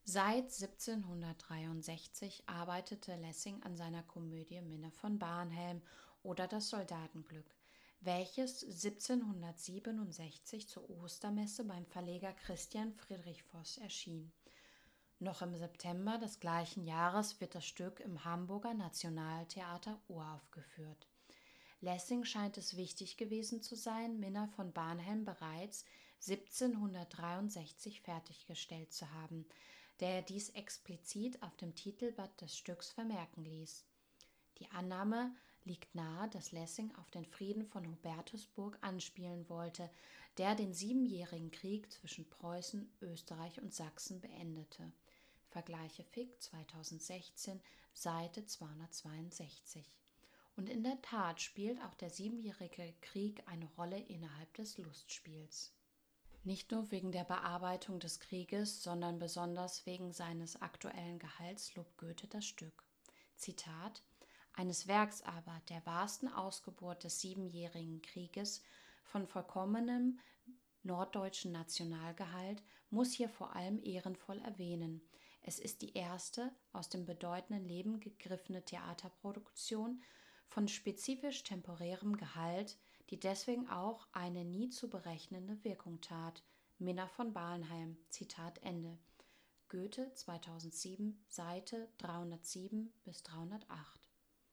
Seit 1763 arbeitete Lessing an seiner Komödie Minne von Barnhelm oder Das Soldatenglück, welches 1767 zur Ostermesse beim Verleger Christian Friedrich Voss erschien. Noch im September des gleichen Jahres wird das Stück im Hamburger Nationaltheater uraufgeführt. Lessing scheint es wichtig gewesen zu sein, Minna von Barnhelm bereits 1763 fertiggestellt zu haben, da er dies explizit auf dem Titelblatt des Stücks vermerken ließ. Die Annahme liegt nahe, dass Lessing auf den Frieden von Hubertusburg anspielen wollte, der den Siebenjährigen Krieg zwischen Preußen, Österreich und Sachsen beendete. Vergleiche Fick 2016, Seite 262. Und in der Tat spielt auch der Siebenjährige Krieg eine Rolle innerhalb des Lustspiels. Nicht nur wegen der Bearbeitung des Krieges, sondern besonders wegen seines aktuellen Gehalts lobt Goethe das Stück. Zitat: Eines Werks aber, der wahrsten Ausgeburt des Siebenjährigen Krieges, von vollkommenem norddeutschen Nationalgehalt, muss hier vor allem ehrenvoll erwähnen. Es ist die erste aus dem bedeutenden Leben gegriffene Theaterproduktion von spezifisch temporärem Gehalt, die deswegen auch eine nie zu berechnende Wirkung tat. Minna von Barnhelm, Zitat Ende. Goethe 2007, Seite 307 bis 308.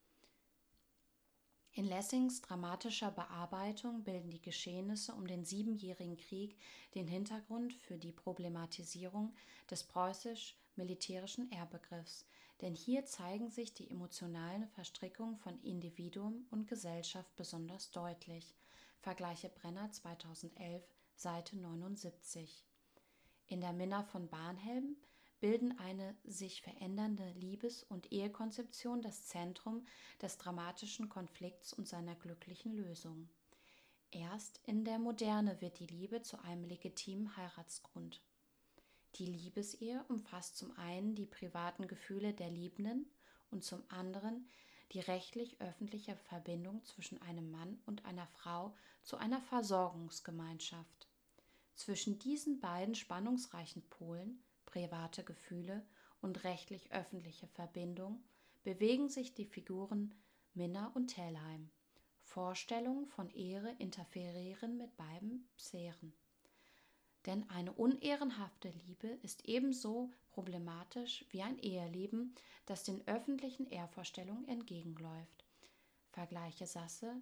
In Lessings dramatischer Bearbeitung bilden die Geschehnisse um den Siebenjährigen Krieg den Hintergrund für die Problematisierung des preußisch-militärischen Ehrbegriffs, denn hier zeigen sich die emotionalen Verstrickungen von Individuum und Gesellschaft besonders deutlich. Vergleiche Brenner 2011, Seite 79. In der Minna von Barnhelm bilden eine sich verändernde Liebes- und Ehekonzeption das Zentrum des dramatischen Konflikts und seiner glücklichen Lösung. Erst in der Moderne wird die Liebe zu einem legitimen Heiratsgrund. Die Liebesehe umfasst zum einen die privaten Gefühle der Liebenden und zum anderen die rechtlich-öffentliche Verbindung zwischen einem Mann und einer Frau zu einer Versorgungsgemeinschaft. Zwischen diesen beiden spannungsreichen Polen, private Gefühle und rechtlich-öffentliche Verbindung, bewegen sich die Figuren Minna und Telheim. Vorstellungen von Ehre interferieren mit beiden Sphären. Denn eine unehrenhafte Liebe ist ebenso problematisch wie ein Eheleben, das den öffentlichen Ehrvorstellungen entgegenläuft. Vergleiche Sasse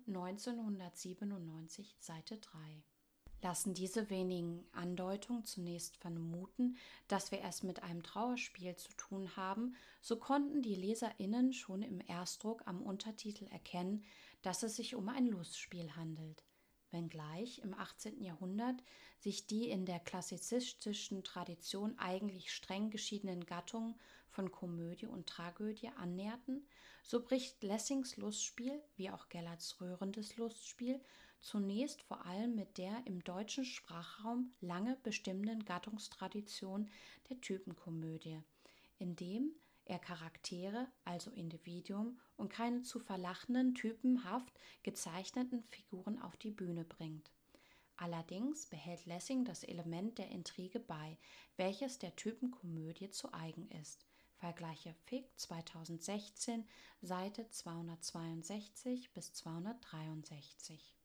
1997, Seite 3. Lassen diese wenigen Andeutungen zunächst vermuten, dass wir es mit einem Trauerspiel zu tun haben, so konnten die LeserInnen schon im Erstdruck am Untertitel erkennen, dass es sich um ein Lustspiel handelt. Wenngleich im 18. Jahrhundert sich die in der klassizistischen Tradition eigentlich streng geschiedenen Gattungen von Komödie und Tragödie annäherten, so bricht Lessings Lustspiel, wie auch Gellerts rührendes Lustspiel, zunächst vor allem mit der im deutschen Sprachraum lange bestimmenden Gattungstradition der Typenkomödie, indem er Charaktere, also Individuum, und keine zu verlachenden, typenhaft gezeichneten Figuren auf die Bühne bringt. Allerdings behält Lessing das Element der Intrige bei, welches der Typenkomödie zu eigen ist. Vergleiche Fick 2016, Seite 262 bis 263.